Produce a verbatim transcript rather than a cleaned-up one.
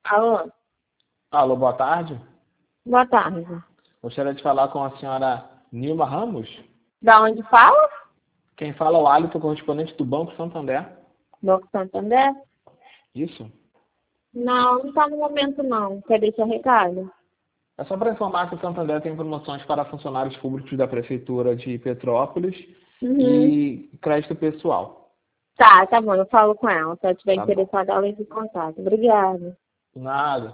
Alô? Alô, boa tarde. Boa tarde. Gostaria de falar com a senhora Nilma Ramos. Da onde fala? Quem fala é o Alisson, correspondente do Banco Santander. Banco Santander? Isso. Não, não tá no momento não. Quer deixar recado? É só para informar que o Santander tem promoções para funcionários públicos da Prefeitura de Petrópolis Uhum. e crédito pessoal. Tá, tá bom, eu falo com ela. Se ela estiver Tá bom. interessada, ela entra em contato. Obrigada. Nada.